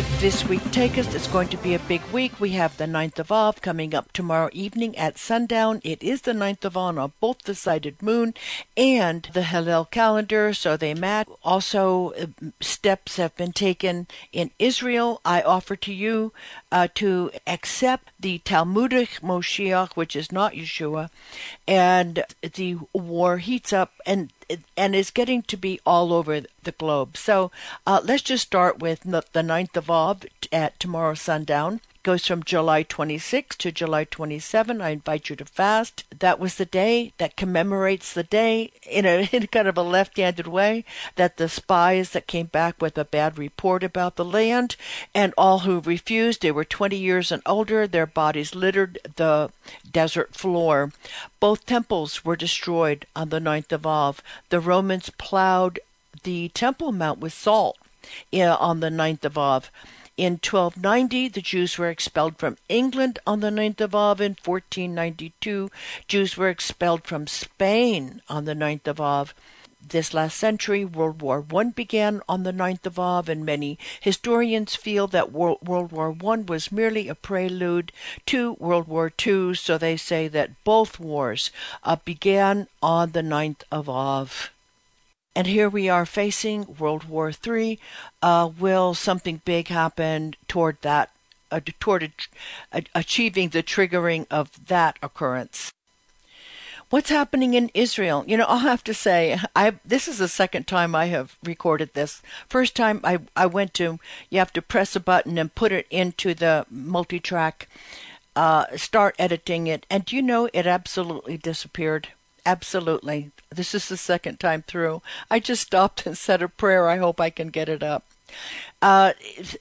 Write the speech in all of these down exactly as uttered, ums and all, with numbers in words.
this week take us? It's going to be a big week. We have the ninth of Av coming up tomorrow evening at sundown. It is the ninth of Av on both the sighted moon and the Hillel calendar, so they match. Also, uh, steps have been taken in Israel. I offer to you uh, to accept the Talmudic Moshiach, which is not Yeshua, and the war heats up and and is getting to be all over the globe. So uh, let's just start with the ninth of Av at tomorrow sundown. It goes from July twenty-sixth to July twenty-seventh. I invite you to fast. That was the day that commemorates the day in a, in kind of a left-handed way that the spies that came back with a bad report about the land and all who refused, they were twenty years and older, their bodies littered the desert floor. Both temples were destroyed on the ninth of Av. The Romans plowed the Temple Mount with salt uh, on the ninth of Av. In twelve ninety, the Jews were expelled from England on the ninth of Av. In fourteen ninety-two, Jews were expelled from Spain on the ninth of Av. This last century, World War One began on the ninth of Av, and many historians feel that World War One was merely a prelude to World War Two, so they say that both wars uh, began on the ninth of Av. And here we are facing World War Three. Uh, will something big happen toward that, uh, toward a, achieving the triggering of that occurrence? What's happening in Israel? You know, I'll have to say, I this is the second time I have recorded this. First time I, I went to, you have to press a button and put it into the multi-track, uh, start editing it, and you know, it absolutely disappeared. Absolutely. This is the second time through. I just stopped and said a prayer. I hope I can get it up. Uh,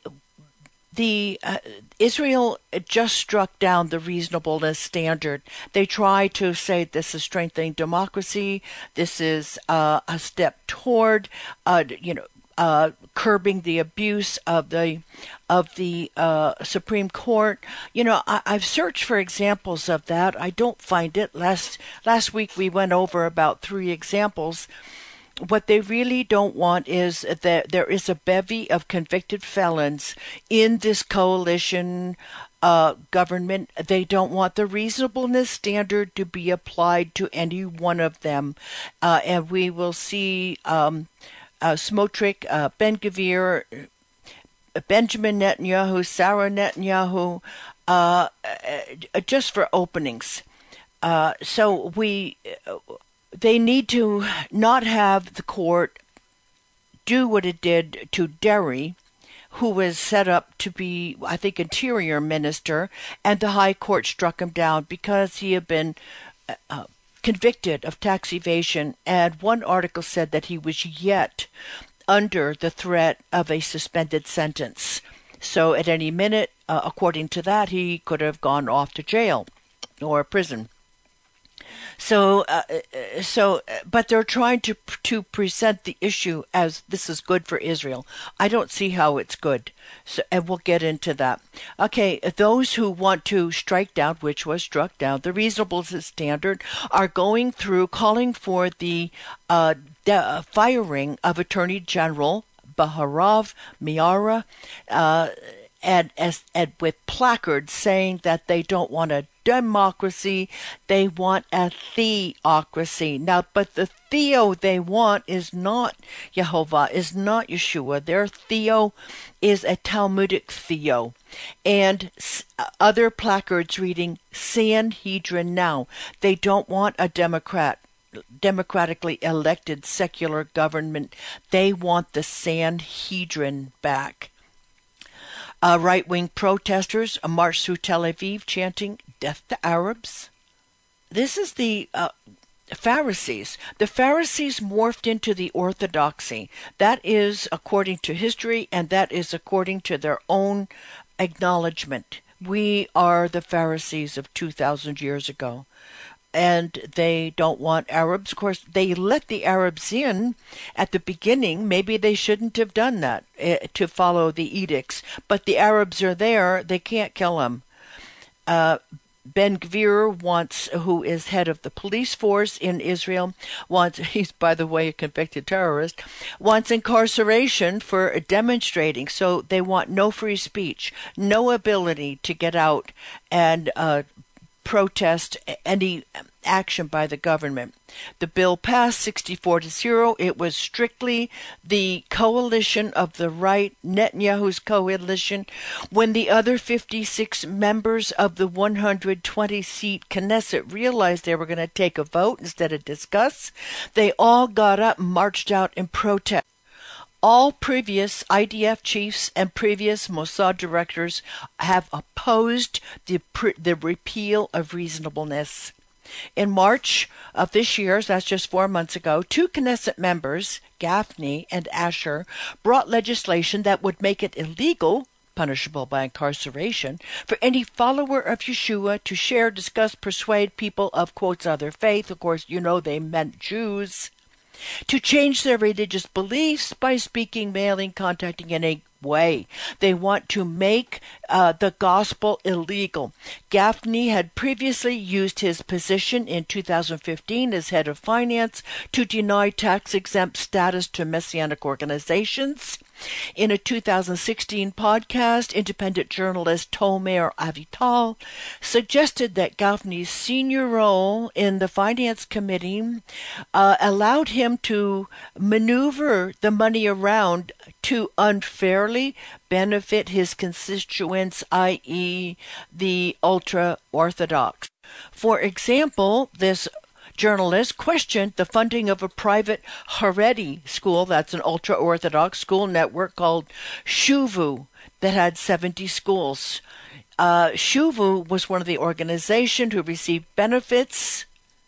the uh, Israel just struck down the reasonableness standard. They try to say this is strengthening democracy. This is uh, a step toward, uh, you know, Uh, curbing the abuse of the of the uh, Supreme Court. You know, I, I've searched for examples of that. I don't find it. Last last week we went over about three examples. What they really don't want is that there is a bevy of convicted felons in this coalition uh, government. They don't want the reasonableness standard to be applied to any one of them, uh, and we will see. Um, Uh, Smotrich, uh, Ben-Gvir, Benjamin Netanyahu, Sarah Netanyahu, uh, uh, just for openings. Uh, so we, uh, they need to not have the court do what it did to Derry, who was set up to be, I think, Interior Minister, and the High Court struck him down because he had been uh, convicted of tax evasion, and one article said that he was yet under the threat of a suspended sentence. So at any minute, uh, according to that, he could have gone off to jail or prison. So, uh, so, but they're trying to to present the issue as this is good for Israel. I don't see how it's good, so, and we'll get into that. Okay, those who want to strike down, which was struck down, the reasonableness standard, are going through calling for the uh, de- firing of Attorney General Baharav Miara, uh, and as and with placards saying that they don't want a democracy, they want a theocracy. Now, but the theo they want is not Jehovah, is not Yeshua. Their theo is a Talmudic theo. And other placards reading Sanhedrin now. They don't want a democrat, democratically elected secular government. They want the Sanhedrin back. Uh, right-wing protesters marched through Tel Aviv chanting, "Death to Arabs." This is the uh, Pharisees. The Pharisees morphed into the Orthodoxy. That is according to history, and that is according to their own acknowledgement. We are the Pharisees of two thousand years ago. And they don't want Arabs. Of course, they let the Arabs in at the beginning. Maybe they shouldn't have done that uh, to follow the edicts. But the Arabs are there. They can't kill them. Uh, Ben-Gvir wants, who is head of the police force in Israel, wants, he's by the way a convicted terrorist, wants incarceration for demonstrating. So they want no free speech, no ability to get out and uh, protest any action by the government. The bill passed sixty-four to zero. It was strictly the coalition of the right, Netanyahu's coalition. When the other fifty-six members of the one hundred twenty seat Knesset realized they were going to take a vote instead of discuss, they all got up and marched out in protest. All previous I D F chiefs and previous Mossad directors have opposed the, the repeal of reasonableness. In March of this year, so that's just four months ago, two Knesset members, Gaffney and Asher, brought legislation that would make it illegal, punishable by incarceration, for any follower of Yeshua to share, discuss, persuade people of, quotes, other faith. Of course, you know they meant Jews. To change their religious beliefs by speaking, mailing, contacting in a way. They want to make uh, the gospel illegal. Gaffney had previously used his position in two thousand fifteen as head of finance to deny tax-exempt status to Messianic organizations. In a two thousand sixteen podcast, independent journalist Tomer Avital suggested that Gaffney's senior role in the finance committee uh, allowed him to maneuver the money around to unfairly benefit his constituents, that is the ultra-Orthodox. For example, this journalist questioned the funding of a private Haredi school, that's an ultra-Orthodox school network called Shuvu, that had seventy schools. Uh, Shuvu was one of the organizations who received benefits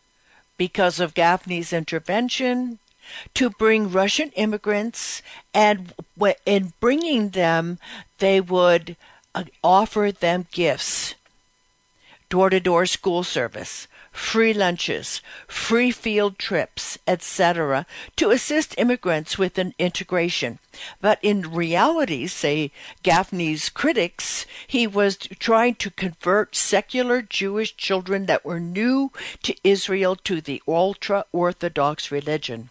because of Gaffney's intervention to bring Russian immigrants, and in bringing them, they would uh, offer them gifts, door-to-door school service, free lunches, free field trips, et cetera, to assist immigrants with an integration. But in reality, say Gaffney's critics, he was trying to convert secular Jewish children that were new to Israel to the ultra-Orthodox religion.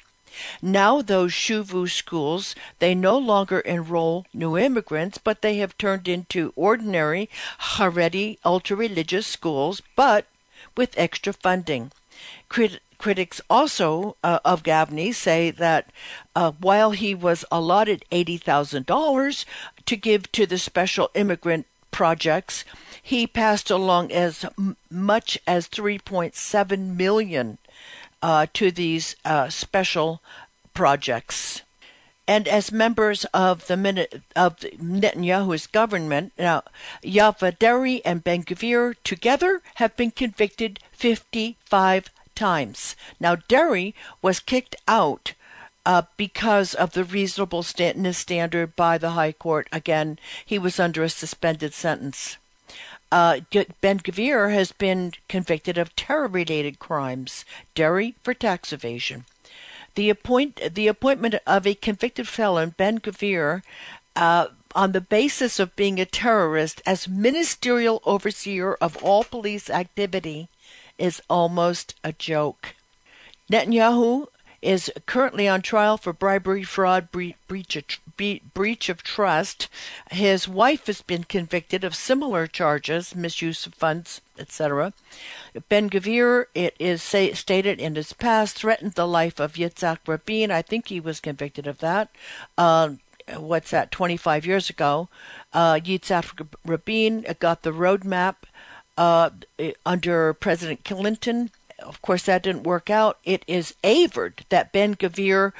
Now those Shuvu schools, they no longer enroll new immigrants, but they have turned into ordinary Haredi ultra-religious schools, but with extra funding. Crit- critics also uh, of Gaffney say that uh, while he was allotted eighty thousand dollars to give to the special immigrant projects, he passed along as m- much as three point seven million dollars uh, to these uh, special projects. And as members of the minute of Netanyahu's government, now Yava Deri and Ben-Gvir together have been convicted fifty-five times. Now Deri was kicked out uh, because of the reasonableness standard by the High Court. Again, he was under a suspended sentence. Uh, Ben-Gvir has been convicted of terror-related crimes, Deri for tax evasion. The appoint the appointment of a convicted felon, Ben-Gvir, uh, on the basis of being a terrorist as ministerial overseer of all police activity is almost a joke. Netanyahu is currently on trial for bribery, fraud, bre- breach, of, bre- breach of trust. His wife has been convicted of similar charges, misuse of funds, et cetera. Ben-Gvir, it is say, stated in his past, threatened the life of Yitzhak Rabin. I think he was convicted of that. Uh, what's that, twenty-five years ago. Uh, Yitzhak Rabin got the roadmap uh, under President Clinton. Of course, that didn't work out. It is averred that Ben-Gvir,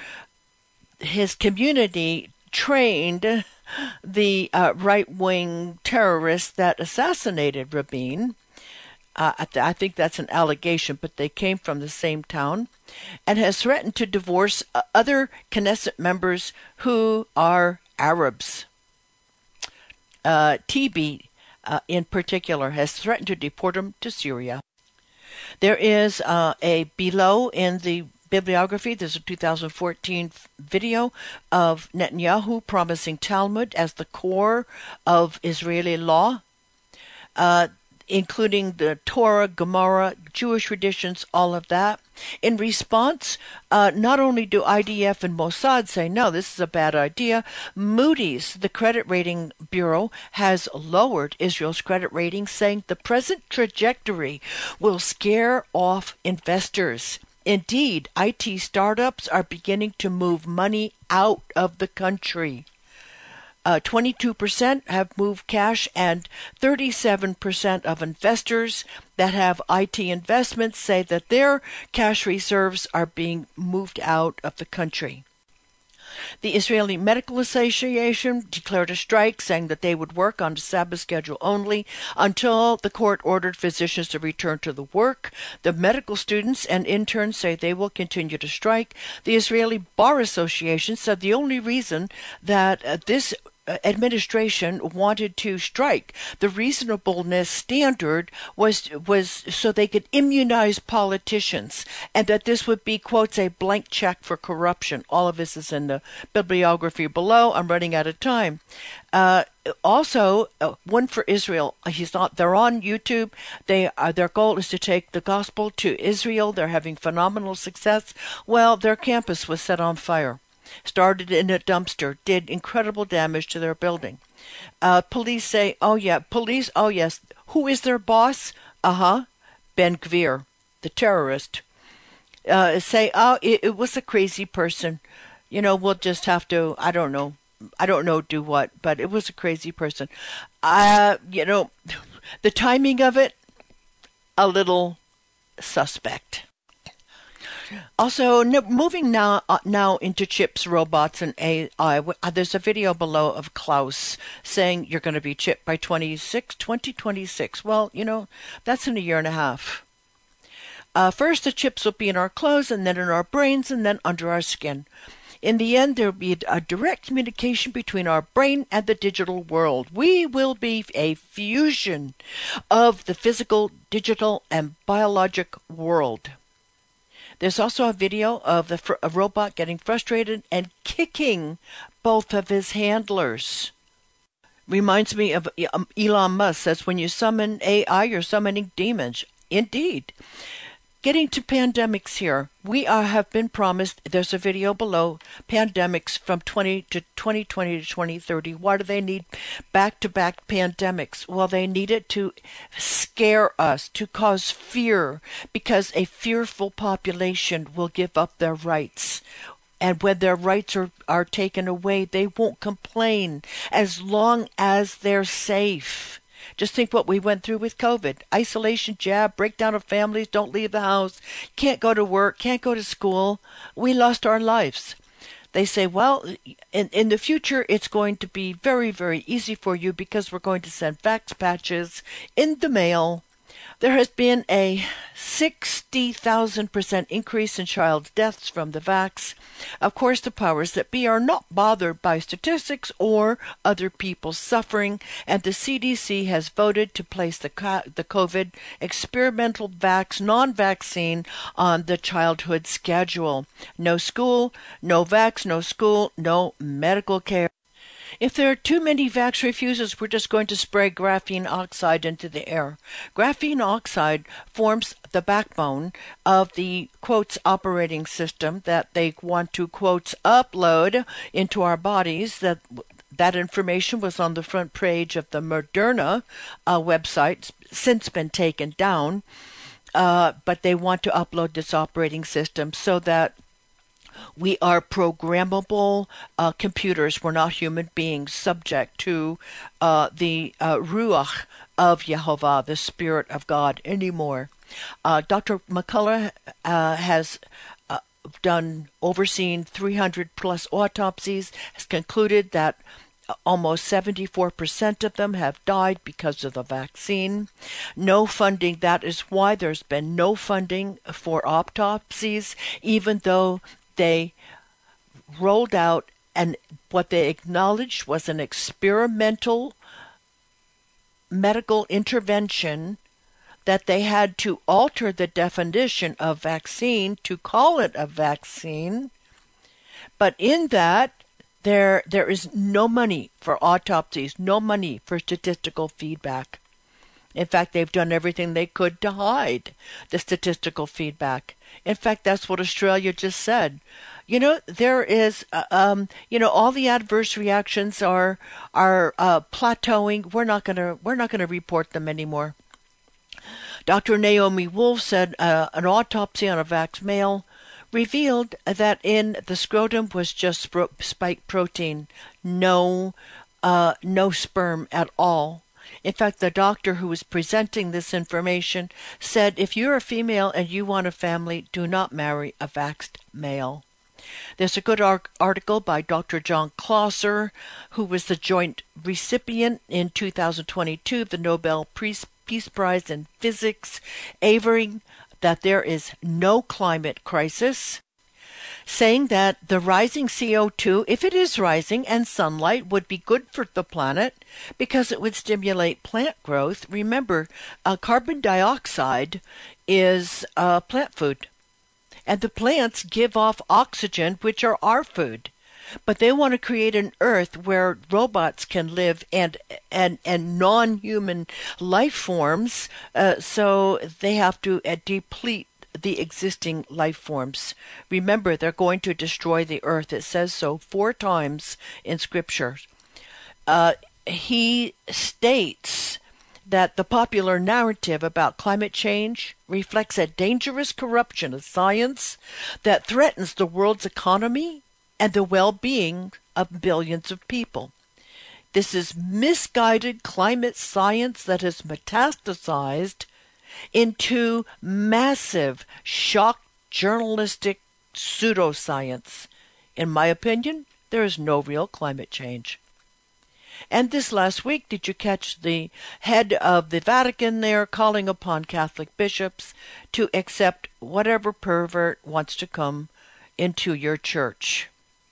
his community, trained the uh, right-wing terrorists that assassinated Rabin. Uh, I, th- I think that's an allegation, but they came from the same town, and has threatened to divorce uh, other Knesset members who are Arabs. Uh, T B, uh, in particular, has threatened to deport him to Syria. There is uh, a below in the bibliography, there's a two thousand fourteen video of Netanyahu promising Talmud as the core of Israeli law. Uh, including the Torah, Gemara, Jewish traditions, all of that. In response, uh, not only do I D F and Mossad say, no, this is a bad idea, Moody's, the credit rating bureau, has lowered Israel's credit rating, saying the present trajectory will scare off investors. Indeed, I T startups are beginning to move money out of the country. Uh, twenty-two percent have moved cash, and thirty-seven percent of investors that have I T investments say that their cash reserves are being moved out of the country. The Israeli Medical Association declared a strike, saying that they would work on a Sabbath schedule only until the court ordered physicians to return to the work. The medical students and interns say they will continue to strike. The Israeli Bar Association said the only reason that uh, this administration wanted to strike the reasonableness standard was was so they could immunize politicians, and that this would be, quotes, a blank check for corruption. All of this is in the bibliography below. I'm running out of time. Uh, also, uh, One for Israel. He's not. They're on YouTube. They uh, their goal is to take the gospel to Israel. They're having phenomenal success. Well, their campus was set on fire. Started in a dumpster, did incredible damage to their building. Uh, police say, oh yeah, police, oh yes. Who is their boss? Uh-huh, Ben Gvir, the terrorist. Uh, say, oh, it, it was a crazy person. You know, we'll just have to, I don't know, I don't know do what, but it was a crazy person. Uh, you know, the timing of it, a little suspect. Also, no, moving now uh, now into chips, robots, and A I. Uh, there's a video below of Klaus saying you're going to be chipped by twenty twenty-six. Well, you know, that's in a year and a half. Uh, first, the chips will be in our clothes, and then in our brains, and then under our skin. In the end, there will be a direct communication between our brain and the digital world. We will be a fusion of the physical, digital, and biologic world. There's also a video of the fr- a robot getting frustrated and kicking both of his handlers. Reminds me of um, Elon Musk says, when you summon A I, you're summoning demons. Indeed. Getting to pandemics here, we are, have been promised, there's a video below, pandemics from twenty to twenty twenty to twenty thirty. Why do they need back-to-back pandemics? Well, they need it to scare us, to cause fear, because a fearful population will give up their rights. And when their rights are, are taken away, they won't complain as long as they're safe. Just think what we went through with COVID. Isolation, jab, breakdown of families, don't leave the house, can't go to work, can't go to school. We lost our lives. They say, well, in, in the future, it's going to be very, very easy for you because we're going to send vax patches in the mail. There has been a sixty thousand percent increase in child deaths from the vax. Of course, the powers that be are not bothered by statistics or other people's suffering, and the C D C has voted to place the the COVID experimental vax, non-vaccine, on the childhood schedule. No school, no vax, no school, no medical care. If there are too many vax refusers, we're just going to spray graphene oxide into the air. Graphene oxide forms the backbone of the, quotes, operating system that they want to, quotes, upload into our bodies. That that information was on the front page of the Moderna uh, website, since been taken down. Uh, but they want to upload this operating system so that we are programmable uh, computers. We're not human beings subject to uh, the uh, Ruach of Yehovah, the Spirit of God, anymore. Uh, Doctor McCullough uh, has uh, done, overseen three hundred plus autopsies, has concluded that almost seventy-four percent of them have died because of the vaccine. No funding. That is why there's been no funding for autopsies, even though they rolled out and what they acknowledged was an experimental medical intervention, that they had to alter the definition of vaccine to call it a vaccine. But in that, there there is no money for autopsies, no money for statistical feedback. In fact, they've done everything they could to hide the statistical feedback. In fact, that's what Australia just said. You know, there is, uh, um, you know, all the adverse reactions are are uh, plateauing. We're not gonna we're not gonna report them anymore. Doctor Naomi Wolf said uh, an autopsy on a vax male revealed that in the scrotum was just spike protein, no, uh, no sperm at all. In fact, the doctor who was presenting this information said, if you're a female and you want a family, do not marry a vaxxed male. There's a good article by Doctor John Clauser, who was the joint recipient in two thousand twenty-two of the Nobel Peace Prize in Physics, averring that there is no climate crisis, saying that the rising C O two, if it is rising, and sunlight would be good for the planet because it would stimulate plant growth. Remember, uh, carbon dioxide is uh, plant food. And the plants give off oxygen, which are our food. But they want to create an earth where robots can live and and, and non-human life forms, uh, so they have to uh, deplete the existing life forms. Remember, they're going to destroy the earth. It says so four times in Scripture. Uh, he states that the popular narrative about climate change reflects a dangerous corruption of science that threatens the world's economy and the well-being of billions of people. This is misguided climate science that has metastasized into massive, shock journalistic pseudoscience. In my opinion, there is no real climate change. And this last week, did you catch the head of the Vatican there calling upon Catholic bishops to accept whatever pervert wants to come into your church?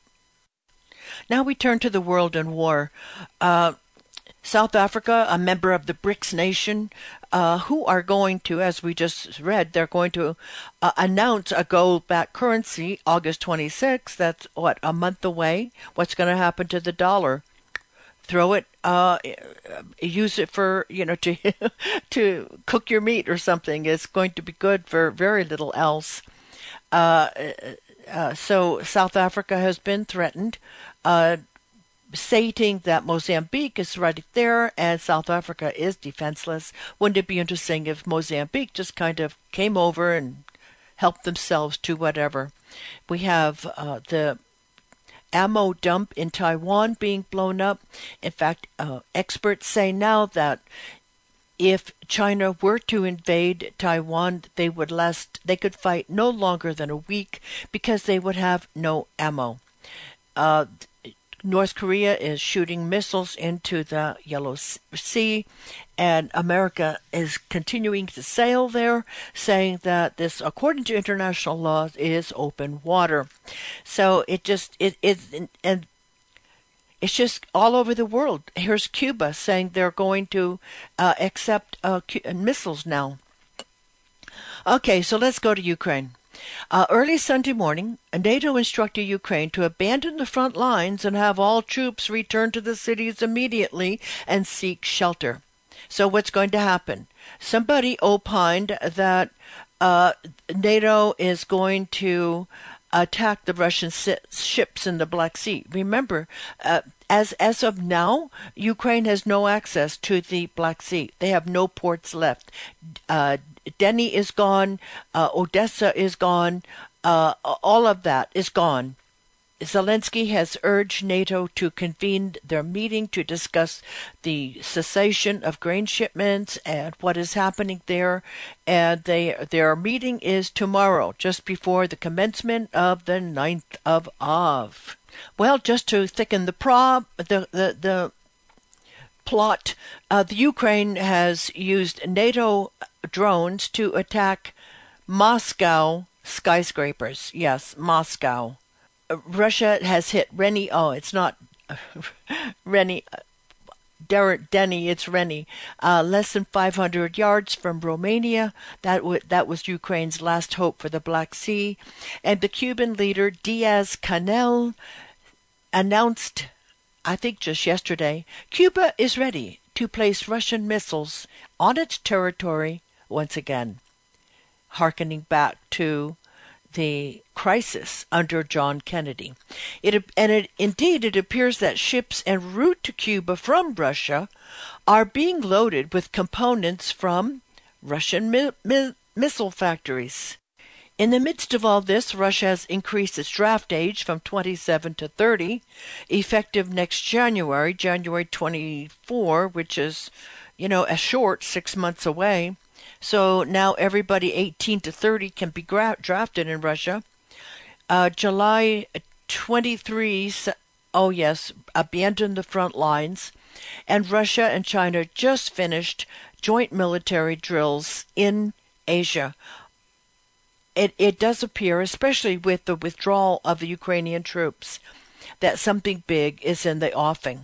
Now we turn to the world and war. Uh, South Africa, a member of the BRICS nation, uh, who are going to, as we just read, they're going to uh, announce a gold-backed currency August twenty-sixth. That's, what, a month away? What's going to happen to the dollar? Throw it, uh, use it for, you know, to to cook your meat or something. It's going to be good for very little else. Uh, uh, so South Africa has been threatened, uh, stating that Mozambique is right there and South Africa is defenseless. Wouldn't it be interesting if Mozambique just kind of came over and helped themselves to whatever? We have uh, the ammo dump in Taiwan being blown up. In fact, uh, experts say now that if China were to invade Taiwan, they would last, they could fight no longer than a week because they would have no ammo. Uh, North Korea is shooting missiles into the Yellow Sea, and America is continuing to sail there, saying that this, according to international law, is open water. So it just, it is, and it's just all over the world. Here's Cuba saying they're going to uh, accept uh, missiles now. Okay, so let's go to Ukraine. Uh, early Sunday morning, NATO instructed Ukraine to abandon the front lines and have all troops return to the cities immediately and seek shelter. So what's going to happen? Somebody opined that uh, NATO is going to attack the Russian ships in the Black Sea. Remember, uh, as as of now, Ukraine has no access to the Black Sea. They have no ports left. Uh, Deni is gone. Uh, Odessa is gone. Uh, all of that is gone. Zelensky has urged NATO to convene their meeting to discuss the cessation of grain shipments and what is happening there. And they, their meeting is tomorrow, just before the commencement of the ninth of Av. Well, just to thicken the prob, the the, the plot, uh, the Ukraine has used NATO drones to attack Moscow skyscrapers. Yes, Moscow. Russia has hit Reni. Oh, it's not Reni. Deni, it's Reni. Uh, less than five hundred yards from Romania. That, w- that was Ukraine's last hope for the Black Sea. And the Cuban leader Diaz-Canel announced, I think just yesterday, Cuba is ready to place Russian missiles on its territory once again, hearkening back to the crisis under John Kennedy. It, and it, indeed, it appears that ships en route to Cuba from Russia are being loaded with components from Russian mi- mi- missile factories. In the midst of all this, Russia has increased its draft age from twenty-seven to thirty, effective next January, January twenty-fourth, which is, you know, a short six months away. So now everybody eighteen to thirty can be gra- drafted in Russia. Uh, July twenty-third, oh yes, abandoned the front lines. And Russia and China just finished joint military drills in Asia. It, it does appear, especially with the withdrawal of the Ukrainian troops, that something big is in the offing.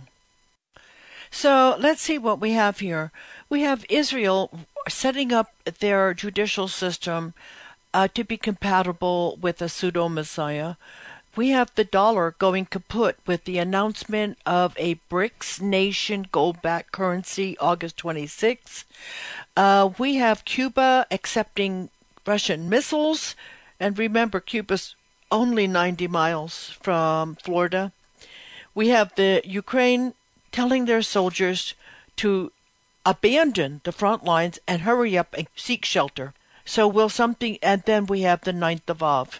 So let's see what we have here. We have Israel setting up their judicial system uh, to be compatible with a pseudo-Messiah. We have the dollar going kaput with the announcement of a BRICS nation gold-backed currency August twenty-sixth. Uh, we have Cuba accepting Russian missiles, and remember, Cuba's only ninety miles from Florida. We have the Ukraine telling their soldiers to abandon the front lines and hurry up and seek shelter. So will something, and then we have the ninth of Av.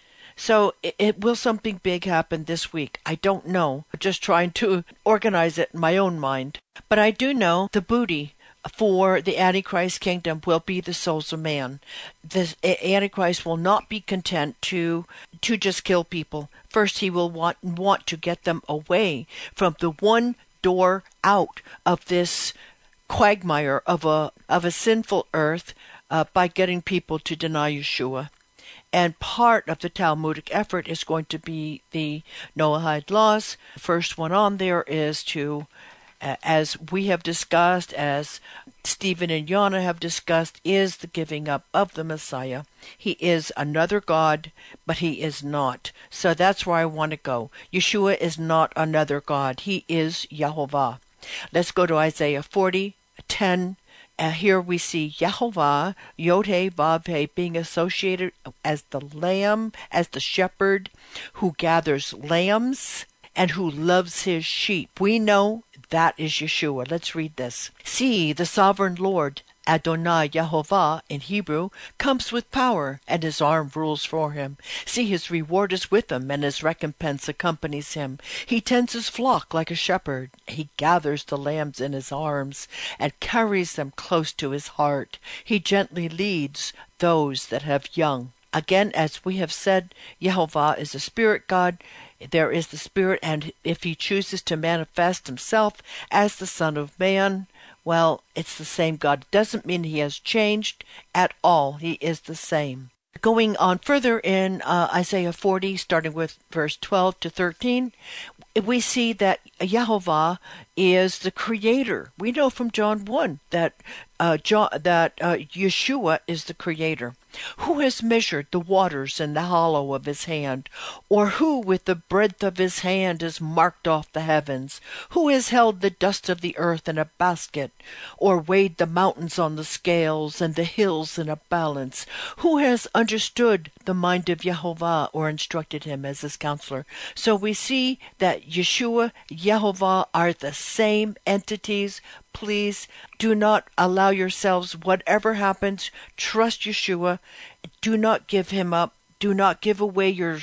So it, it will something big happen this week? I don't know. I'm just trying to organize it in my own mind. But I do know the booty for the Antichrist kingdom will be the souls of man. The Antichrist will not be content to to just kill people. First, he will want want to get them away from the one door out of this quagmire of a of a sinful earth uh, by getting people to deny Yeshua. And part of the Talmudic effort is going to be the Noahide laws. The first one on there is to, uh, as we have discussed, as Stephen and Yana have discussed, is the giving up of the Messiah. He is another God, but he is not. So that's where I want to go. Yeshua is not another God. He is Yehovah. Let's go to Isaiah forty, ten. Uh, here we see Yehovah, Yod-Heh, Vav-Heh, being associated as the lamb, as the shepherd who gathers lambs and who loves his sheep. We know that is Yeshua. Let's read this. See, the sovereign Lord, Adonai Yehovah in Hebrew, comes with power, and his arm rules for him. See, his reward is with him, and his recompense accompanies him. He tends his flock like a shepherd. He gathers the lambs in his arms, and carries them close to his heart. He gently leads those that have young. Again, as we have said, Yehovah is a spirit God. There is the Spirit, and if he chooses to manifest himself as the Son of Man, well, it's the same God. It doesn't mean he has changed at all. He is the same. Going on further in uh, Isaiah forty, starting with verse twelve to thirteen, we see that Yehovah is the creator. We know from John one that uh, John, that uh, Yeshua is the creator. Who has measured the waters in the hollow of his hand? Or who with the breadth of his hand has marked off the heavens? Who has held the dust of the earth in a basket? Or weighed the mountains on the scales and the hills in a balance? Who has understood the mind of Yehovah or instructed him as his counselor? So we see that Yeshua, Yehovah are the same entities. Please do not allow yourselves, whatever happens, trust Yeshua. Do not give him up. Do not give away your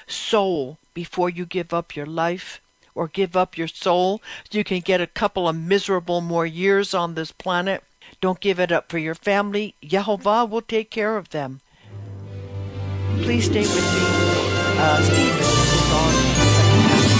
soul before you give up your life, or give up your soul so you can get a couple of miserable more years on this planet. Don't give it up for your family. Yehovah will take care of them. Please stay with me. Uh, Stephen is on the second half.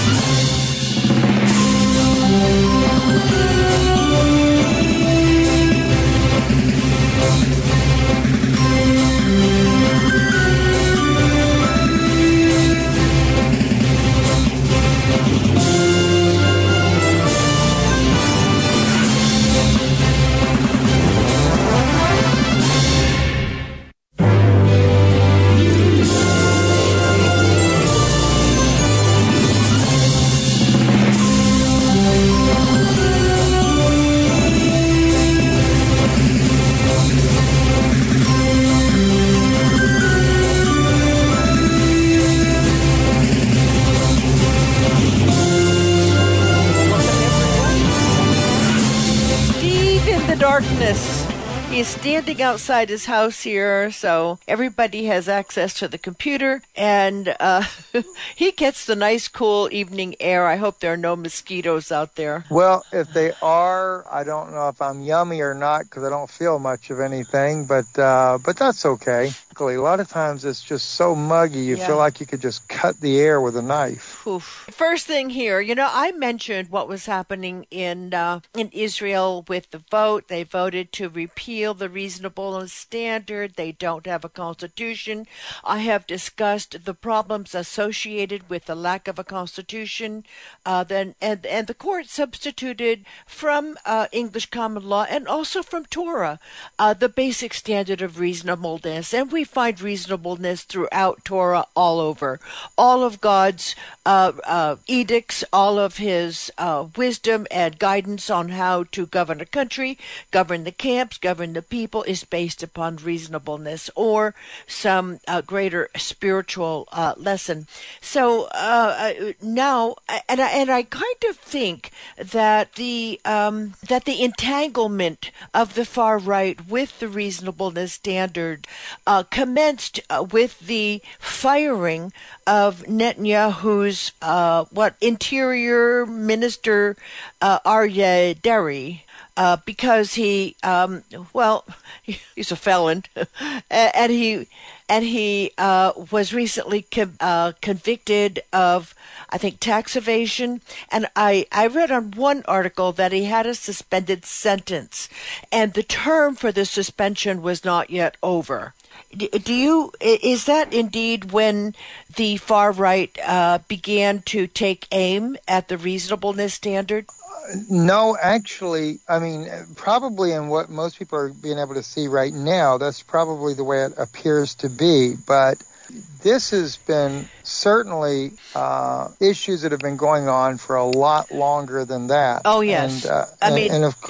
standing outside his house here, so everybody has access to the computer, and uh, he gets the nice, cool evening air. I hope there are no mosquitoes out there. Well, if they are, I don't know if I'm yummy or not because I don't feel much of anything, but uh, but that's okay. A lot of times it's just so muggy, you yeah. feel like you could just cut the air with a knife. Oof. First thing here, you know, I mentioned what was happening in uh, in Israel with the vote. They voted to repeal the reasonableness standard. They don't have a constitution. I have discussed the problems associated with the lack of a constitution. Uh, then and and the court substituted from uh, English common law and also from Torah uh, the basic standard of reasonableness, and we find reasonableness throughout Torah all over. All of God's uh, uh, edicts, all of his uh, wisdom and guidance on how to govern a country, govern the camps, govern the people is based upon reasonableness or some uh, greater spiritual uh, lesson. So uh, now, and I, and I kind of think that the um, that the entanglement of the far right with the reasonableness standard uh, commenced uh, with the firing of Netanyahu's uh, what interior minister uh, Aryeh Deri. Uh, because he, um, well, he's a felon, and he and he uh, was recently co- uh, convicted of, I think, tax evasion. And I, I read on one article that he had a suspended sentence, and the term for the suspension was not yet over. Do you, is that indeed when the far right uh, began to take aim at the reasonableness standard? No, actually, I mean, probably in what most people are being able to see right now, that's probably the way it appears to be. But this has been certainly uh, issues that have been going on for a lot longer than that. Oh, yes. And, uh, I and, mean... And of,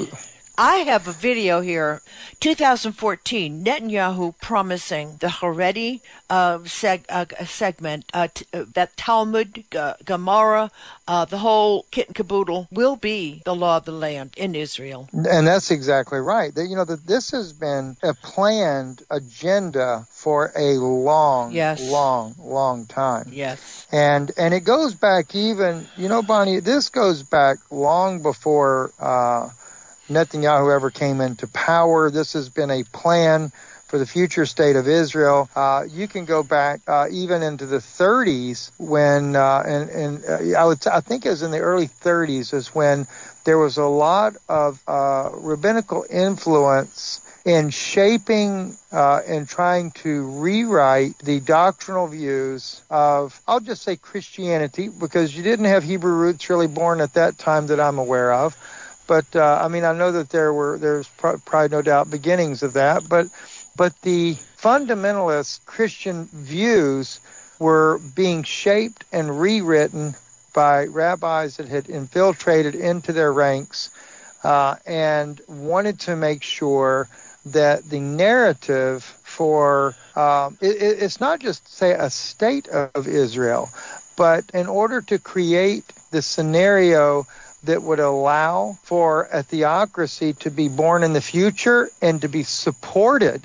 I have a video here, two thousand fourteen, Netanyahu promising the Haredi uh, seg- uh, segment, uh, t- uh, that Talmud, uh, Gemara, uh, the whole kit and caboodle will be the law of the land in Israel. And that's exactly right. You know, that this has been a planned agenda for a long, yes. long, long time. Yes. And and it goes back even, you know, Bonnie, this goes back long before uh, Netanyahu ever came into power. This has been a plan for the future state of Israel. Uh, you can go back uh, even into the thirties when, uh, and, and uh, I would, I think it was in the early thirties is when there was a lot of uh, rabbinical influence in shaping uh, and trying to rewrite the doctrinal views of, I'll just say Christianity, because you didn't have Hebrew roots really born at that time that I'm aware of. But, uh, I mean, I know that there were, there's probably no doubt beginnings of that, but, but the fundamentalist Christian views were being shaped and rewritten by rabbis that had infiltrated into their ranks uh, and wanted to make sure that the narrative for, um, it, it's not just, say, a state of Israel, but in order to create the scenario that would allow for a theocracy to be born in the future and to be supported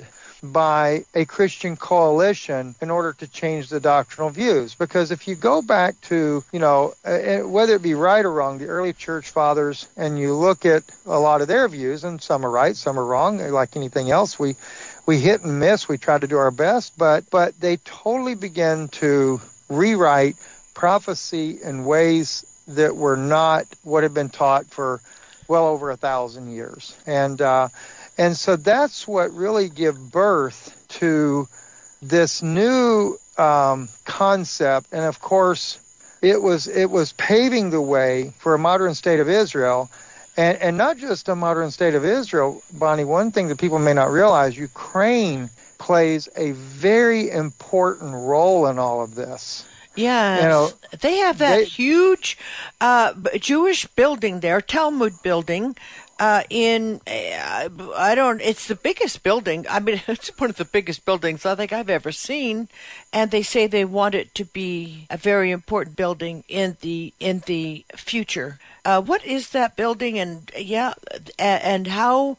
by a Christian coalition in order to change the doctrinal views. Because if you go back to, you know, uh, whether it be right or wrong, the early church fathers, and you look at a lot of their views, and some are right, some are wrong, like anything else, we we hit and miss, we try to do our best, but but they totally begin to rewrite prophecy in ways that were not what had been taught for well over a thousand years. And uh, and so that's what really gave birth to this new um, concept. And of course, it was it was paving the way for a modern state of Israel. And, and not just a modern state of Israel, Bonnie, one thing that people may not realize, Ukraine plays a very important role in all of this. Yes, you know, they have that they, huge uh, Jewish building there, Talmud building, Uh, in, uh, I don't, it's the biggest building. I mean, it's one of the biggest buildings I think I've ever seen. And they say they want it to be a very important building in the, in the future. Uh, what is that building? And yeah, and how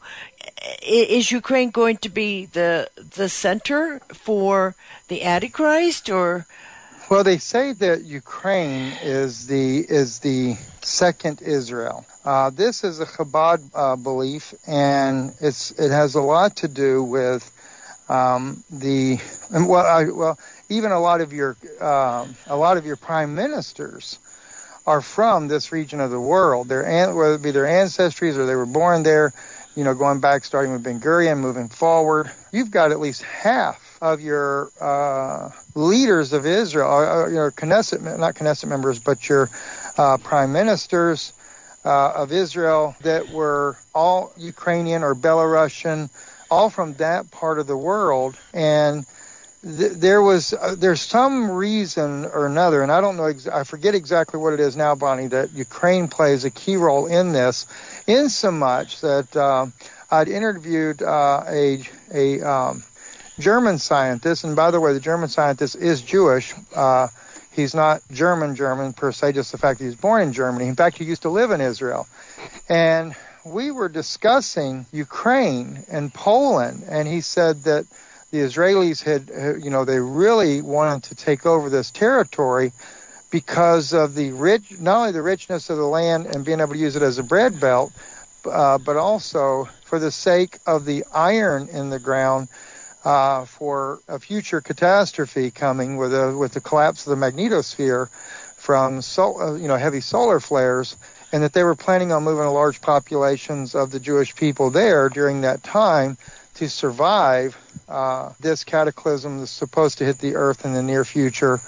is Ukraine going to be the, the center for the Antichrist, or? Well, they say that Ukraine is the is the second Israel. Uh, this is a Chabad uh, belief, and it's it has a lot to do with um, the and well, I, well, even a lot of your uh, a lot of your prime ministers are from this region of the world. Their whether it be their ancestries or they were born there. You know, going back, starting with Ben Gurion, moving forward, you've got at least half of your uh, leaders of Israel, or, your Knesset, not Knesset members, but your uh, prime ministers uh, of Israel that were all Ukrainian or Belarusian, all from that part of the world. And th- there was, uh, there's some reason or another, and I don't know, ex- I forget exactly what it is now, Bonnie, that Ukraine plays a key role in this, in so much that uh, I'd interviewed uh, a a um, German scientist, and by the way, the German scientist is Jewish. Uh, he's not German German per se, just the fact that he's born in Germany. In fact, he used to live in Israel. And we were discussing Ukraine and Poland, and he said that the Israelis had, you know, they really wanted to take over this territory because of the rich, not only the richness of the land and being able to use it as a bread belt, uh, but also for the sake of the iron in the ground uh, for a future catastrophe coming with a, with the collapse of the magnetosphere from sol- uh, you know heavy solar flares, and that they were planning on moving large populations of the Jewish people there during that time to survive uh, this cataclysm that's supposed to hit the earth in the near future.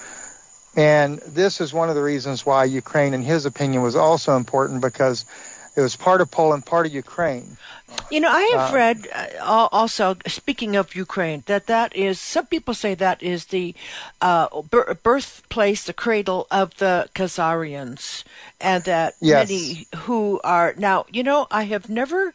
And this is one of the reasons why Ukraine, in his opinion, was also important, because it was part of Poland, part of Ukraine. You know, I have uh, read uh, also, speaking of Ukraine, that that is, some people say that is the uh, birthplace, the cradle of the Khazarians, and that yes. many who are, now, you know, I have never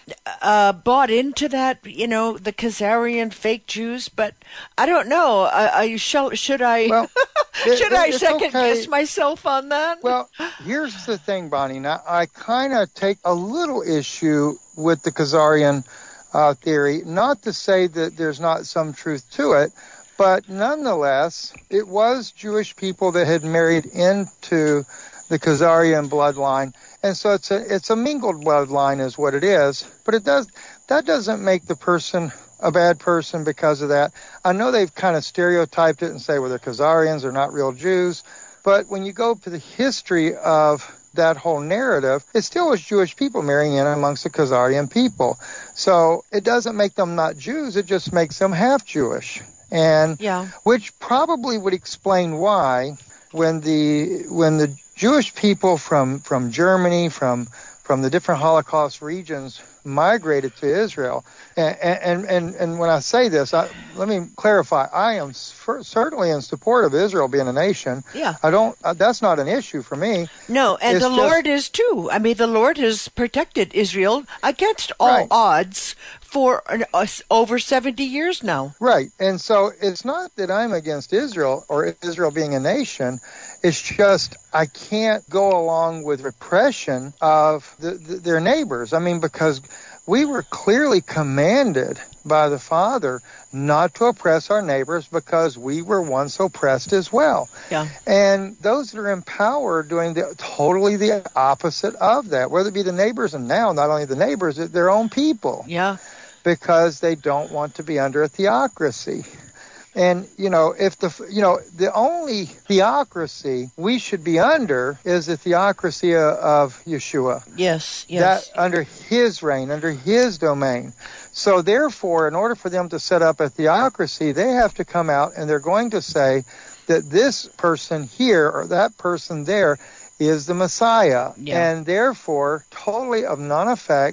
uh, bought into that, you know, the Khazarian fake Jews, but I don't know. I, I shall, should I, well, should it, I second okay. guess myself on that? Well, here's the thing, Bonnie. Now, I kind of take a little issue with the Khazarian uh, theory. Not to say that there's not some truth to it, but nonetheless, it was Jewish people that had married into the Khazarian bloodline, and so it's a it's a mingled bloodline, is what it is. But it does that doesn't make the person a bad person because of that. I know they've kind of stereotyped it and say, well, they're Khazarians, they're not real Jews. But when you go to the history of that whole narrative, it still was Jewish people marrying in amongst the Khazarian people. So it doesn't make them not Jews, it just makes them half Jewish. And yeah. which probably would explain why when the when the Jewish people from, from Germany, from from the different Holocaust regions migrated to Israel. And and, and, and when I say this, I, let me clarify, I am certainly in support of Israel being a nation. Yeah. I don't, uh, that's not an issue for me. No, and it's the just, Lord is too. I mean, the Lord has protected Israel against all right. odds for uh, over seventy years now. Right. And so it's not that I'm against Israel or Israel being a nation. It's just I can't go along with repression of the, the, their neighbors. I mean, because we were clearly commanded by the Father not to oppress our neighbors because we were once oppressed as well. Yeah. And those that are in power are doing the, totally the opposite of that, whether it be the neighbors, and now not only the neighbors, their own people. Yeah. Because they don't want to be under a theocracy. And, you know, if the, you know, the only theocracy we should be under is the theocracy of Yeshua. Yes, yes. That under his reign, under his domain. So therefore, in order for them to set up a theocracy, they have to come out and they're going to say that this person here or that person there is the Messiah. Yeah. And therefore, totally of none effect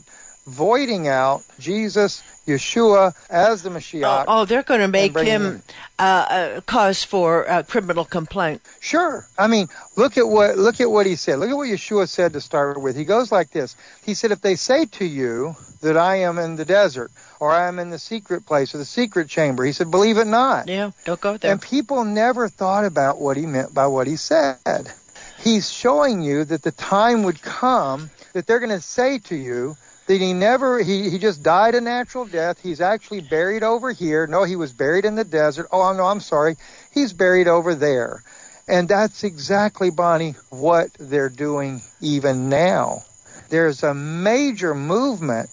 voiding out Jesus, Yeshua, as the Mashiach. Oh, oh they're going to make him, him uh, a cause for uh, criminal complaint. Sure. I mean, look at what look at what he said. Look at what Yeshua said to start with. He goes like this. He said, if they say to you that I am in the desert, or I am in the secret place, or the secret chamber, he said, believe it not. Yeah, don't go there. And people never thought about what he meant by what he said. He's showing you that the time would come that they're going to say to you that he never, he, he just died a natural death. He's actually buried over here. No, he was buried in the desert. Oh, no, I'm sorry. He's buried over there. And that's exactly, Bonnie, what they're doing even now. There's a major movement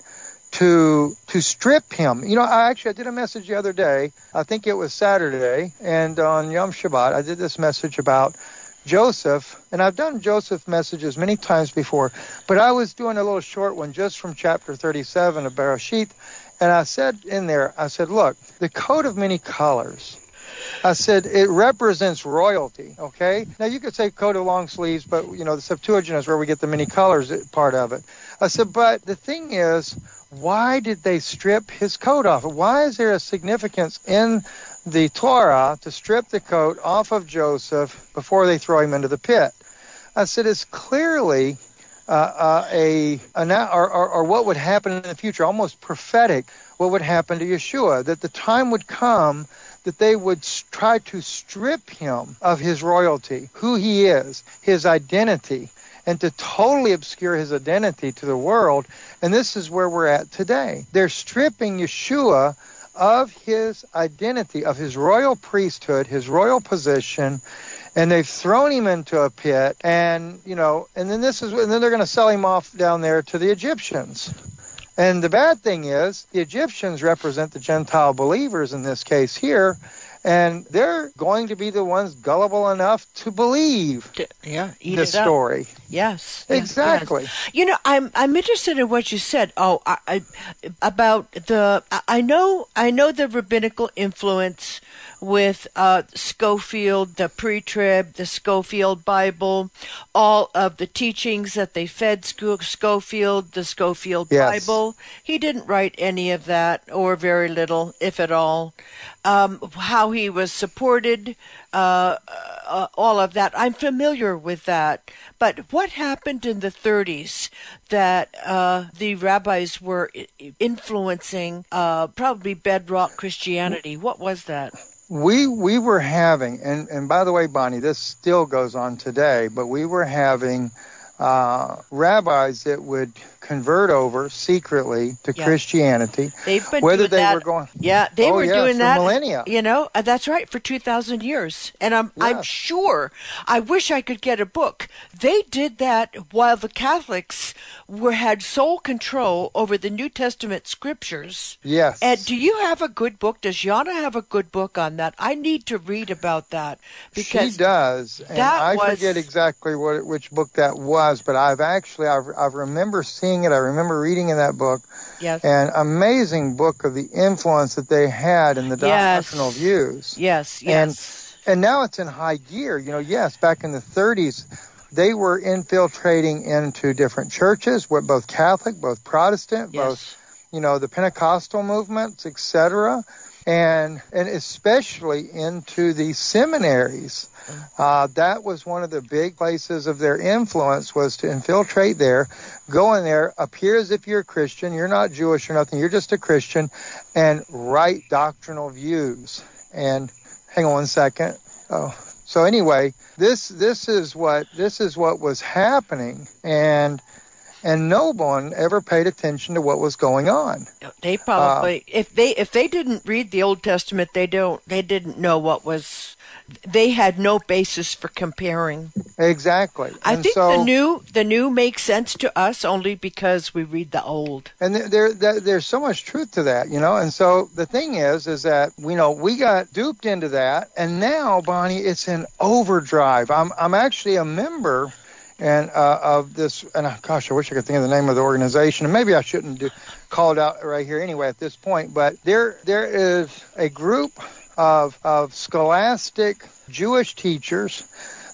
to to strip him. You know, I actually I did a message the other day. I think it was Saturday, and on Yom Shabbat, I did this message about Joseph, and I've done Joseph messages many times before, but I was doing a little short one just from chapter thirty-seven of Bereshit, and I said in there, I said, look, the coat of many colors, I said, it represents royalty, okay? Now, you could say coat of long sleeves, but, you know, the Septuagint is where we get the many colors part of it. I said, but the thing is, why did they strip his coat off? Why is there a significance in the Torah to strip the coat off of Joseph before they throw him into the pit? I said, it's clearly uh, uh, a, an, or, or, or what would happen in the future, almost prophetic, what would happen to Yeshua, that the time would come that they would try to strip him of his royalty, who he is, his identity, and to totally obscure his identity to the world. And this is where we're at today. They're stripping Yeshua of his identity, of his royal priesthood, his royal position, and they've thrown him into a pit. And, you know, and then this is, and then they're going to sell him off down there to the Egyptians. And the bad thing is, the Egyptians represent the Gentile believers in this case here, and they're going to be the ones gullible enough to believe yeah, eat the it up. story. Yes, exactly. Yes. You know, I'm I'm interested in what you said. Oh, I, I, about the I know I know the rabbinical influence with uh, Scofield, the pre-trib, the Scofield Bible, all of the teachings that they fed Scofield, the Scofield yes. Bible. He didn't write any of that, or very little, if at all. Um, how he was supported, uh, uh, all of that. I'm familiar with that. But what happened in the thirties that uh, the rabbis were influencing uh, probably bedrock Christianity? What was that? We we were having, and, and by the way, Bonnie, this still goes on today, but we were having uh, rabbis that would convert over secretly to yeah. Christianity. They've been whether doing they that. were going. Yeah, they oh, were yeah, doing for that. millennia. You know, uh, that's right, for two thousand years. And I'm yes. I'm sure. I wish I could get a book. They did that while the Catholics were had sole control over the New Testament scriptures. Yes. And do you have a good book? Does Yana have a good book on that? I need to read about that because she does. And that I was, forget exactly what which book that was, but I've actually I I remember seeing it. I remember reading in that book. Yes. An amazing book of the influence that they had in the yes. doctrinal views. Yes. Yes. And and now it's in high gear. You know, yes, back in the thirties, they were infiltrating into different churches, both Catholic, both Protestant, yes. both, you know, the Pentecostal movements, et cetera, and and especially into the seminaries. Uh, that was one of the big places of their influence, was to infiltrate there, go in there, appear as if you're a Christian, you're not Jewish or nothing, you're just a Christian, and write doctrinal views. And hang on one second. Oh, so anyway, this this is what this is what was happening, and and no one ever paid attention to what was going on. They probably, uh, if they if they didn't read the Old Testament, they don't they didn't know what was. They had no basis for comparing. Exactly. I and think so, the new the new makes sense to us only because we read the old. And there, there there's so much truth to that, you know. And so the thing is, is that you know we got duped into that, and now, Bonnie, it's in overdrive. I'm I'm actually a member. And uh, of this, and uh, gosh, I wish I could think of the name of the organization. And maybe I shouldn't do, call it out right here anyway at this point. But there, there is a group of of scholastic Jewish teachers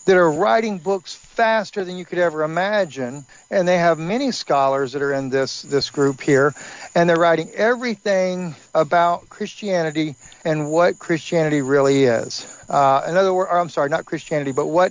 that are writing books faster than you could ever imagine. And they have many scholars that are in this, this group here. And they're writing everything about Christianity and what Christianity really is. Uh, in other words, or I'm sorry, not Christianity, but what,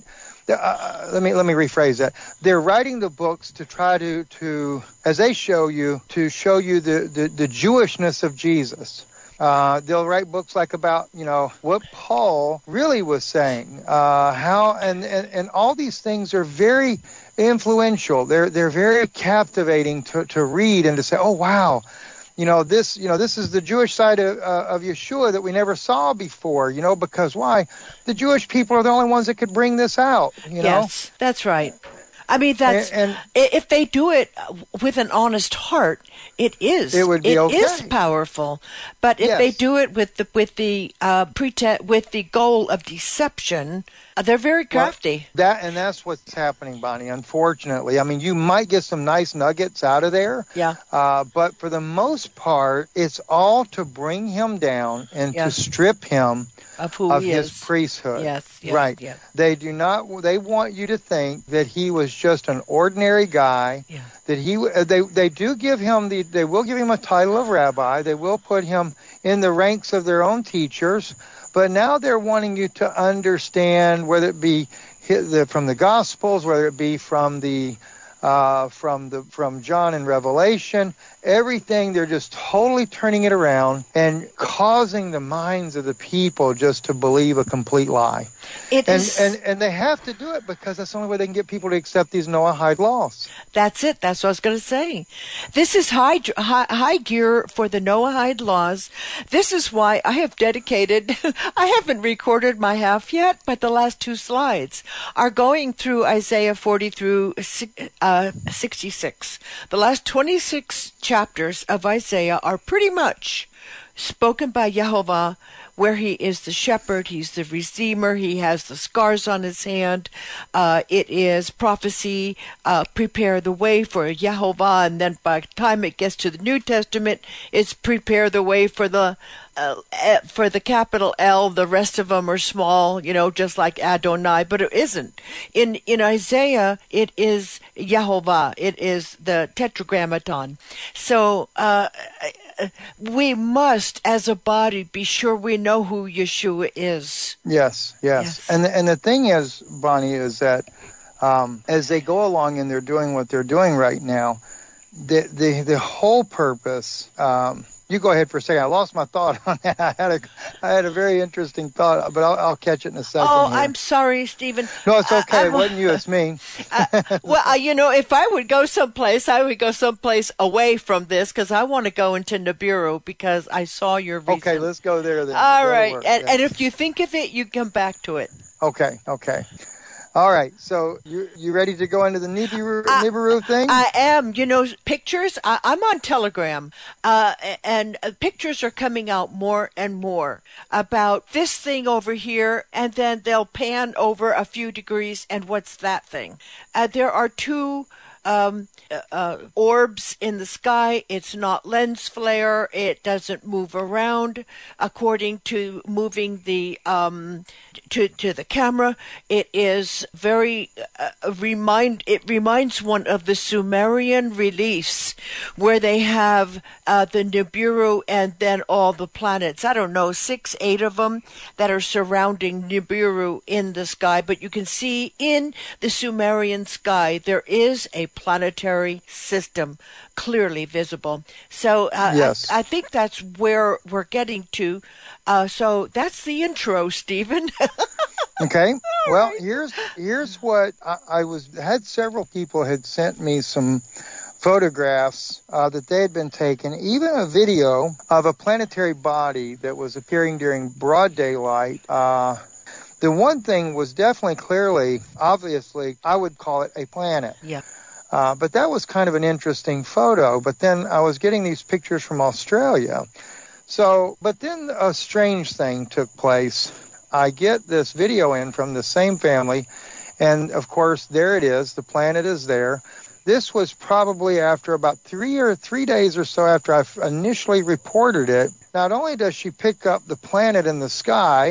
uh, let me let me rephrase that. They're writing the books to try to, to as they show you, to show you the, the, the Jewishness of Jesus. Uh, they'll write books like about, you know, what Paul really was saying, uh, how, and, and, and all these things are very influential. They're, they're very captivating to, to read and to say, oh, wow, you know, this, you know, this is the Jewish side of, uh, of Yeshua that we never saw before, you know, because why? The Jewish people are the only ones that could bring this out, you know? Yes, that's right. I mean, that's and, and if they do it with an honest heart, it is. It would be it okay. is powerful. But if Yes. they do it with the with the uh, pretense, with the goal of deception, uh, they're very crafty. Well, that and that's what's happening, Bonnie. Unfortunately, I mean, you might get some nice nuggets out of there. Yeah. Uh, but for the most part, it's all to bring him down and Yeah. to strip him Of who of he his is. priesthood. Yes, yes, right. yes. They do not. They want you to think that he was just an ordinary guy. Yeah. That he. uh, They. They do give him the. They will give him a title of rabbi. They will put him in the ranks of their own teachers. But now they're wanting you to understand, whether it be hi- the, from the Gospels, whether it be from the. Uh, from the from John in Revelation, everything, they're just totally turning it around and causing the minds of the people just to believe a complete lie. It And, is. and and they have to do it because that's the only way they can get people to accept these Noahide laws. That's it. That's what I was going to say. This is high, high high gear for the Noahide laws. This is why I have dedicated, I haven't recorded my half yet, but the last two slides are going through Isaiah forty through uh, sixty-six. The last twenty-six chapters of Isaiah are pretty much spoken by Yehovah, where he is the shepherd, he's the redeemer, he has the scars on his hand. Uh, it is prophecy, uh, prepare the way for Yehovah, and then by the time it gets to the New Testament, it's prepare the way for the uh, for the capital L. The rest of them are small, you know, just like Adonai, but it isn't. In in Isaiah, it is Yehovah, it is the Tetragrammaton. So uh, we must, as a body, be sure we know who Yeshua is. Yes, yes. Yes. And and the thing is, Bonnie, is that um, as they go along and they're doing what they're doing right now, the the, the whole purpose. Um, you go ahead for a second. I lost my thought on that. I had a I had a very interesting thought, but I'll, I'll catch it in a second. Oh, here. I'm sorry, Stephen. No, it's okay. I- it wasn't you. It's me. uh, well, uh, you know, if I would go someplace, I would go someplace away from this because I want to go into Nibiru because I saw your recent. Okay, let's go there then. All That'll right, work. and, Yeah. and if you think of it, you come back to it. Okay, okay. All right, so you you ready to go into the Nibiru, I- Nibiru thing? I am. You know, pictures. I, I'm on Telegram, uh, and uh, pictures are coming out more and more about this thing over here, and then they'll pan over a few degrees, and what's that thing? Uh, there are two um, uh, uh, orbs in the sky. It's not lens flare. It doesn't move around according to moving the um, to to the camera. It is very uh, remind. It reminds one of the Sumerian reliefs where they have uh, the Nibiru and then all the planets. I don't know, six, eight of them that are surrounding Nibiru in the sky. But you can see in the Sumerian sky there is a planetary system clearly visible. So uh, Yes. I, I think that's where we're getting to. Uh, so that's the intro, Stephen. Okay. Well, here's here's what I, I was had several people had sent me some photographs uh, that they had been taken, even a video of a planetary body that was appearing during broad daylight. Uh, the one thing was definitely clearly, obviously, I would call it a planet. Yeah. Uh, but that was kind of an interesting photo. But then I was getting these pictures from Australia. So, but then a strange thing took place. I get this video in from the same family, and of course, there it is. The planet is there. This was probably after about three or three days or so after I initially reported it. Not only does she pick up the planet in the sky,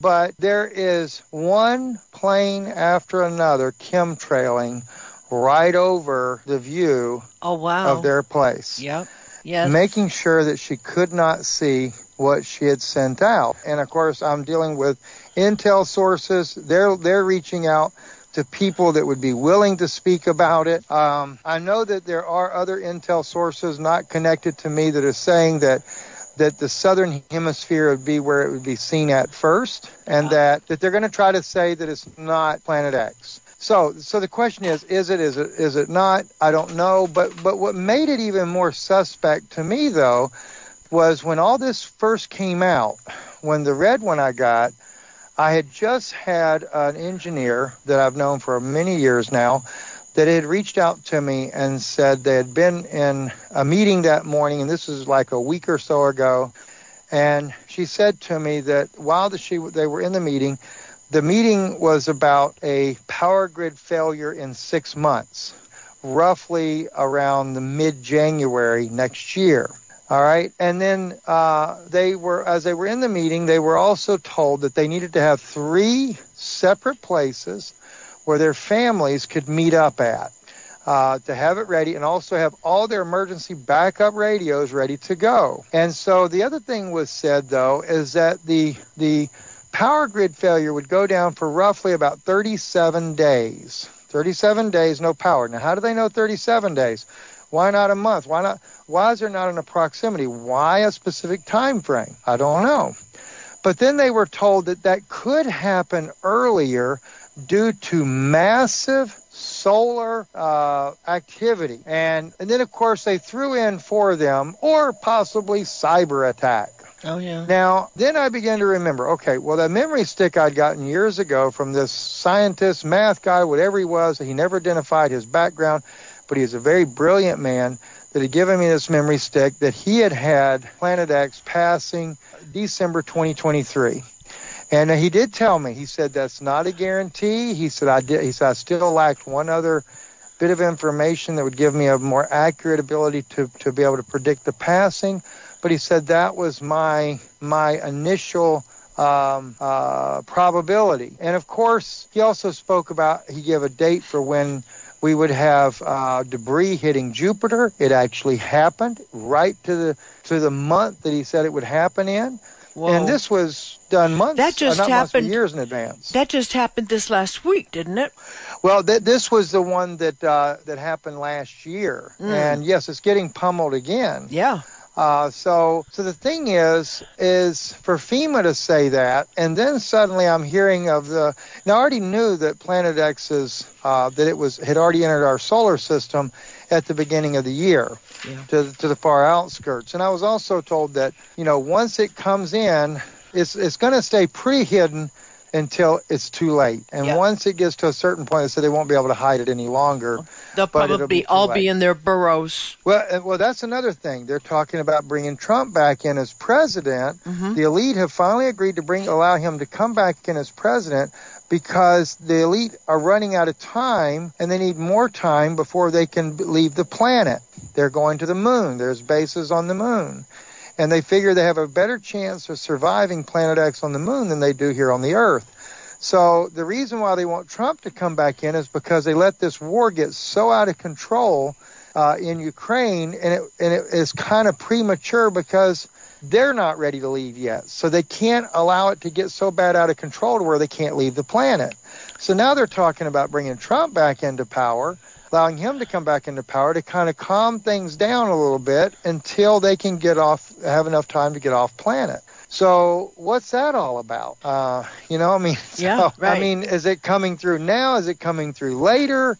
but there is one plane after another chemtrailing right over the view oh, wow. of their place. Yep. Yes. Making sure that she could not see what she had sent out. And of course, I'm dealing with intel sources. They're they're reaching out to people that would be willing to speak about it. Um, I know that there are other intel sources not connected to me that are saying that that the southern hemisphere would be where it would be seen at first, and wow. that, that they're going to try to say that it's not Planet X. So, so the question is, is it, is it, is it not? I don't know. But, but what made it even more suspect to me, though, was when all this first came out, when the red one I got, I had just had an engineer that I've known for many years now that had reached out to me and said they had been in a meeting that morning, and this is like a week or so ago, and she said to me that while the, she, they were in the meeting, the meeting was about a power grid failure in six months, roughly around the mid-January next year. All right. And then uh, they were, as they were in the meeting, they were also told that they needed to have three separate places where their families could meet up at uh, to have it ready, and also have all their emergency backup radios ready to go. And so the other thing was said, though, is that the the power grid failure would go down for roughly about thirty-seven days. thirty-seven days, no power. Now, how do they know thirty-seven days? Why not a month? Why not? Why is there not an approximity? Why a specific time frame? I don't know. But then they were told that that could happen earlier due to massive solar uh, activity. And, and then, of course, they threw in for them, or possibly cyber attack. Oh, yeah. Now, then I began to remember, okay, well, that memory stick I'd gotten years ago from this scientist, math guy, whatever he was, he never identified his background, but he was a very brilliant man that had given me this memory stick that he had had Planet X passing December twenty twenty-three. And he did tell me, he said, that's not a guarantee. He said, I did. He said, I still lacked one other bit of information that would give me a more accurate ability to, to be able to predict the passing. But he said that was my my initial um, uh, probability. And of course, he also spoke about, he gave a date for when we would have uh, debris hitting Jupiter. It actually happened right to the to the month that he said it would happen in. Whoa. And this was done months, that just uh, not happened, months, but years in advance. That just happened this last week, didn't it? Well, th- this was the one that uh, that happened last year. Mm. And yes, it's getting pummeled again. Yeah. Uh, so, so the thing is, is for FEMA to say that, and then suddenly I'm hearing of the. Now, I already knew that Planet X's uh, that it was had already entered our solar system at the beginning of the year, yeah. to to the far outskirts, and I was also told that you know once it comes in, it's it's going to stay pretty hidden until it's too late, and yep. once it gets to a certain point, they said they won't be able to hide it any longer. They'll probably be all late. Be in their burrows. Well, well, that's another thing. They're talking about bringing Trump back in as president. Mm-hmm. The elite have finally agreed to bring allow him to come back in as president because the elite are running out of time and they need more time before they can leave the planet. They're going to the moon. There's bases on the moon. And they figure they have a better chance of surviving Planet X on the moon than they do here on the Earth. So the reason why they want Trump to come back in is because they let this war get so out of control uh, in Ukraine, and it, and it is kind of premature because they're not ready to leave yet. So they can't allow it to get so bad out of control to where they can't leave the planet. So now they're talking about bringing Trump back into power, allowing him to come back into power to kind of calm things down a little bit until they can get off, have enough time to get off planet. So what's that all about? Uh, you know, I mean, yeah, so, right. I mean, is it coming through now? Is it coming through later?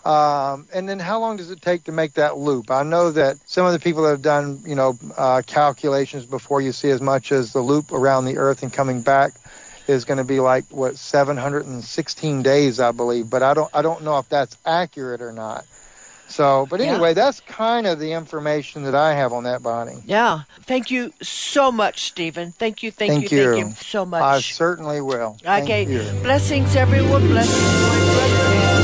Um, and then how long does it take to make that loop? I know that some of the people that have done, you know, uh, calculations before, you see as much as the loop around the Earth and coming back is going to be like, what, seven hundred sixteen days, I believe. But I don't, I don't know if that's accurate or not. So, but anyway, yeah. that's kind of the information that I have on that, Bonnie. Yeah. Thank you so much, Stephen. Thank you, thank, thank you, you, thank you so much. I certainly will. Okay. Thank you. Blessings, everyone. Blessings, Lord. Blessings.